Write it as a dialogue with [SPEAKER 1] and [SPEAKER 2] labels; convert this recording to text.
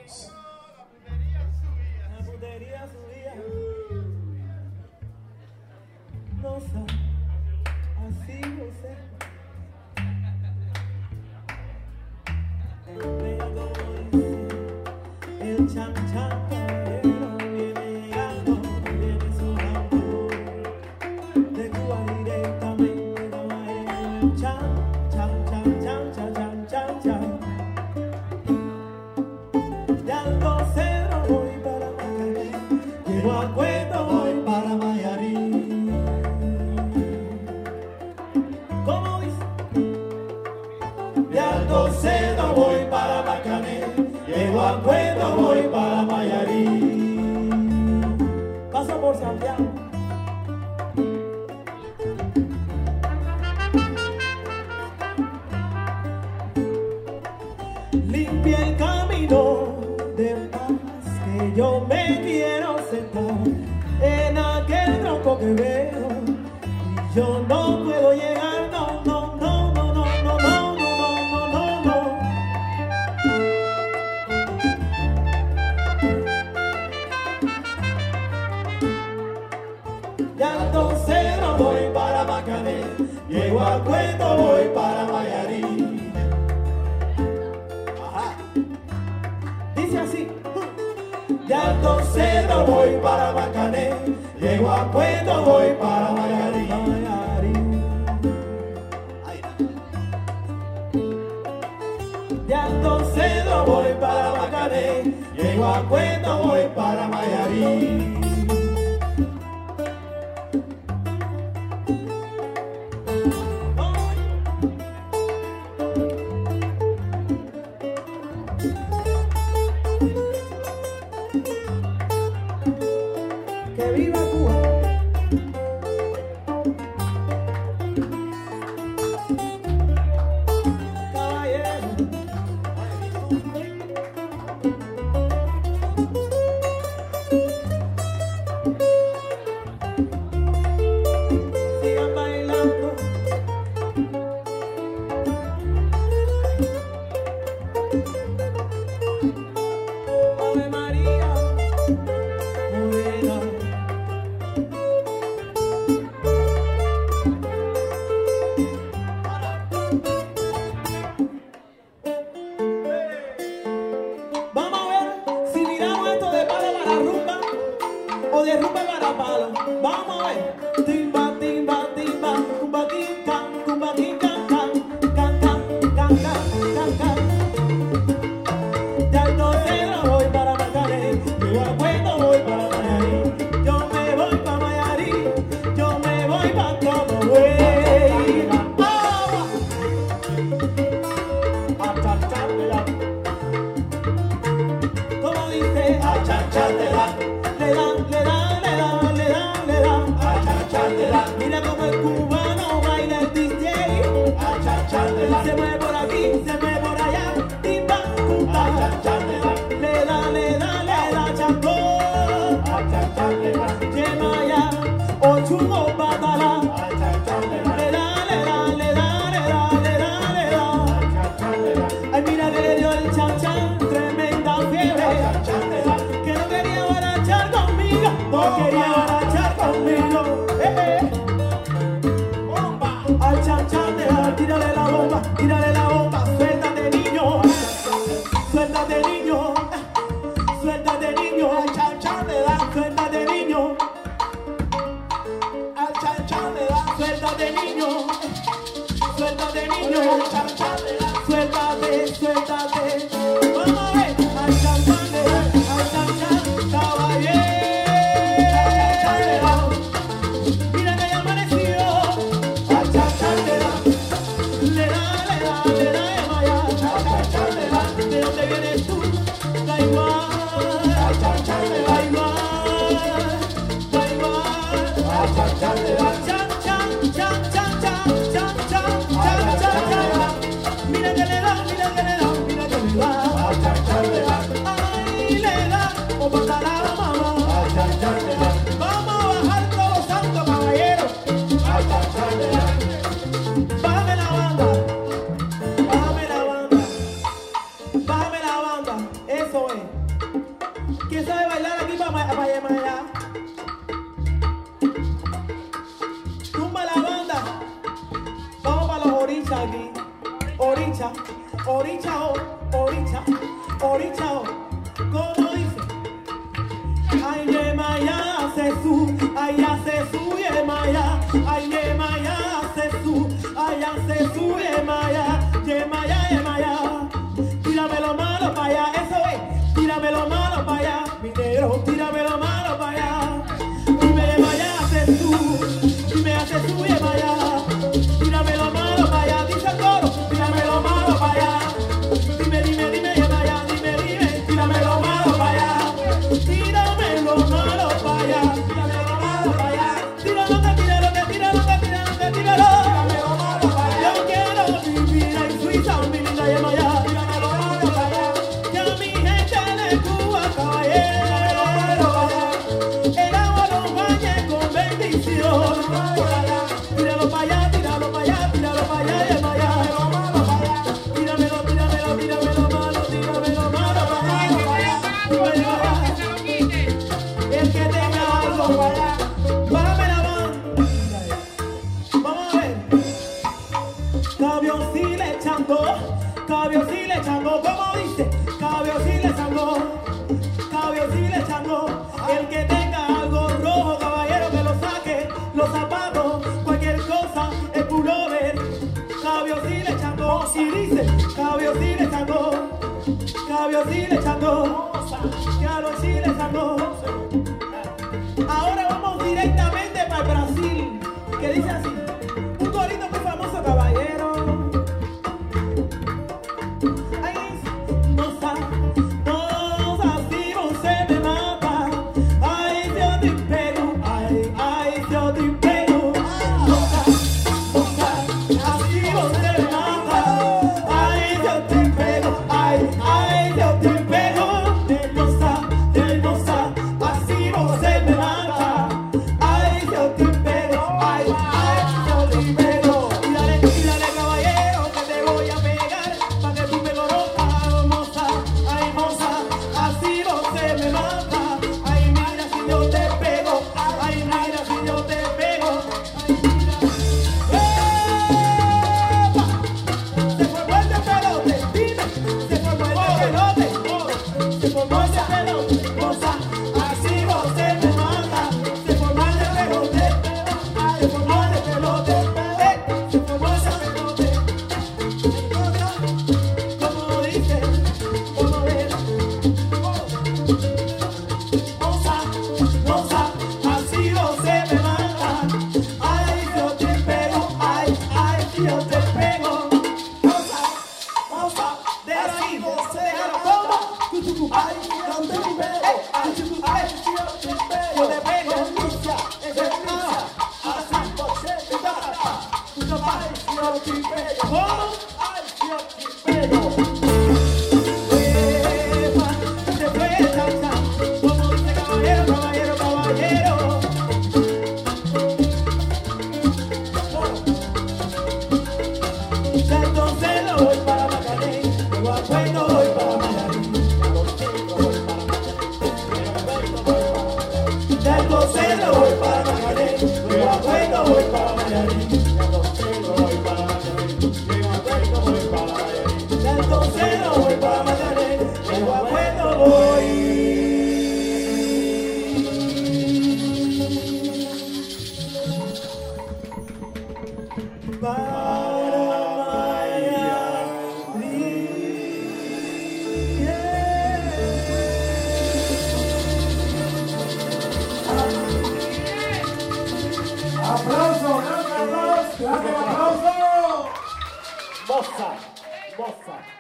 [SPEAKER 1] La putería subía. No sé, así no sé. Vea como dice el chan chan cabrero viene llegando, viene sonando de Cuba directamente, caballero. El chan chan chan chan chan chan chan chan. De Alto Cedro voy para Macaré, llego a Cueto voy para Mayarí. ¿Cómo dice? De Alto Cedro voy para Macaré, llego a Cueto voy para Mayarí. Paso por Santiago. Limpia el camino de paz que yo me quiero sentar en aquel tronco que veo y yo no puedo llegar, no, no, no, no, no, no, no, no, no, no, no. Ya entonces no voy para Macaré, llego a Cueto voy para Mayarí. Dice así, de Alto Cedro voy para Macané, llego a Cueto voy para Mayarí. De Alto Cedro voy para Macané, llego a Cueto voy para Mayarí. ¡Que viva Cuba! Caballero, sigan bailando. Ave María Morena. Vamos a ver si miramos esto de palo para rumba o de rumba para palo. Vamos a ver. Timba, timba, timba, cumba, tim, can, cumba, tim, can, can, can, can, can, can, can, can. De Alto Cedro voy para Macaré, llego a Cueto voy para Mayarí. Yo me voy para Mayarí, yo me voy para Comahue. Como dice, a chanchatela, le dan, le dan, le dan, le dan, le dan, a chanchatela. Mira como el cubano baila el DJ, a chanchatela. Se mueve por aquí, se mueve por allá, timba, cumba, a chanchatela. Le da, le da, le da, chango, a chanchatela. Lleva ya, ochungo, batala, a chanchatela. Le da, le da, le da, le da, le da, le da, a chanchatela. Ay, mira que le dio el chan chan, tremenda fiebre, que no quería barachar conmigo, no quería barachar conmigo. Bomba. Al chan chan, tírale la bomba, tírale la bomba, suéltate niño, suéltate niño, suéltate niño, al chan chan le da, suéltate niño, al chan chan le da, suéltate niño, suéltate niño, al chan chan le da, suéltate, suéltate. Vamos a ver, al chan chan le da, al chan chan, caballero. Mira que ya amaneció, al chan chan le da, le da, le da, le da, vaya, al chan chan le da. ¿De dónde vienes tú? Da igual, al chan chan le da igual, da igual, al chan chan le da, chan chan, chan chan, chan chan, chan chan, chan chan. Mira que le da, mira que le da, mira que le da, al chan chan le da. Ay, le da, o para la mamá, al chan chan le da. Vamos a bajar todos santos caballeros, al chan chan le da. Bájame la banda, bájame la banda, bájame la banda, eso es. yo sí le echando, claro sí le echando. Ahora vamos directamente para el Brasil, que dice así, un corito muy famoso, caballero. Ay, nossa, si você me mata, ay, se eu te pego, ay, se eu te pego. Nossa, así você me mata, ay, se eu te pego, ay, se eu te pego. Nossa, así você me mata, ay, se eu te pego, ay, se eu te pego. Y dale, caballero, que te voy a pegar, pa' que tú me conozcas, moza, ay, moza, así você me mata, ay, mira si yo te pego, ay, mira si yo te pego, ay, mira. ¡Epa! Se formó el despelote, dime, se formó el despelote, se formó el despelote, moza, así você me mata, se formó el despelote, se formó el despelote, se formó el despelote. Como dice, como ves, moza, así você me mata, ay, si yo te pego, ay, si yo te pego. Moza, déjalo ahí, déjalo, toma, ay, yo te pego, ay, si yo te pego, así você me mata, ay, si yo te pego, ¿cómo? Ay, si yo te pego. Epa, se fue el cha-cha, como dice caballero, caballero, caballero. Ya entonces no voy para Macaré, luego a Puerto voy para Mayarín. Ya entonces no voy para Macaré, luego a Puerto voy para Mayarín. Ya entonces no voy para Macaré, luego a Puerto voy.
[SPEAKER 2] ¡Aplauso! ¡Grande aplauso! ¡Grande aplauso!
[SPEAKER 3] Moza, moza.